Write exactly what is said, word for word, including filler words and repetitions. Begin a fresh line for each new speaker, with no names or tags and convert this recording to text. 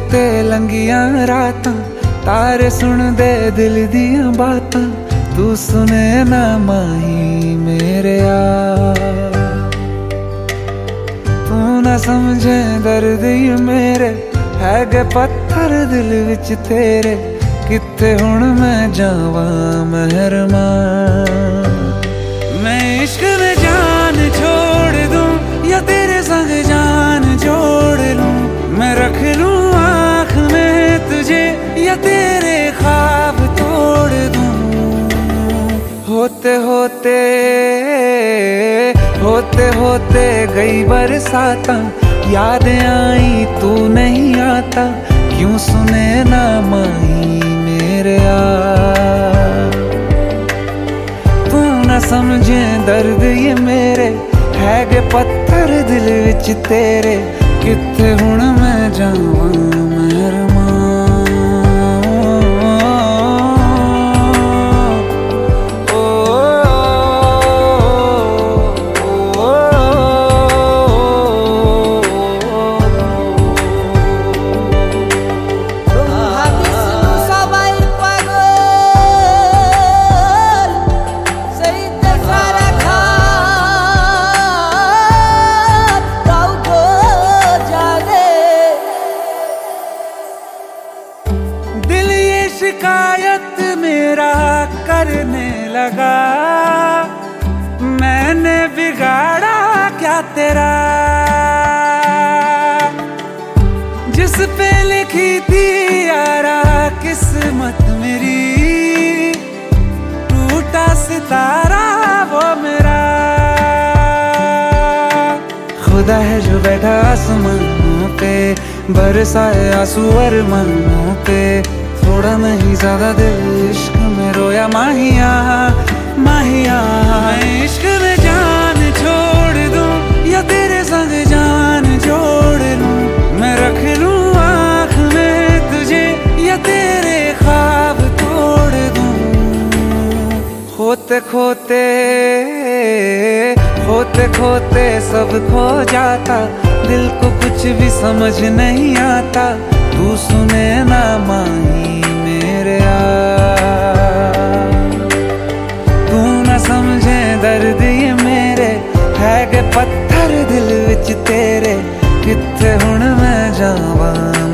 उत्ते लंगियां रातां तारे सुन दे दिल दियां बातां तू सुने ना माही मेरे यार। तू ना समझे दर्द ये मेरे है गे पत्थर दिल विच तेरे किथे हुण मैं जावा मेहरमा। मैं इश्क में जान छोड़ दूं या तेरे संग जान जोड़ लूं। मैं रख लूं आँख में तुझे या तेरे ख्वाब तोड़ दूं। होते होते होते होते गई बरसातां याद आई तू नहीं आता क्यों सुने ना माही मेरे यार। तू ना समझे दर्द ये मेरे है गे पत्थर दिल विच तेरे किथे हुण मैं जावां मेहरमा। शिकायत मेरा करने लगा मैंने बिगाड़ा क्या तेरा। जिस पे लिखी थी यारा किस्मत मेरी टूटा सितारा वो मेरा। खुदा है जो बैठा आसमानों पे बरसाए आंसू अरमानों पे। थोड़ा नहीं ज्यादा दिल इश्क में रोया माहिया माहिया। मैं इश्क में जान छोड़ दूं या तेरे संग जान जोड़ लूं। मैं रख लूं आँख में तुझे या तेरे ख्वाब तोड़ दूं। खोते खोते खोते खोते सब खो जाता दिल को कुछ भी समझ नहीं आता तू सुने ना माही मेरे यार। तू ना समझे दर्द ये मेरे है गे पत्थर दिल विच तेरे किथे हुण मैं जावां।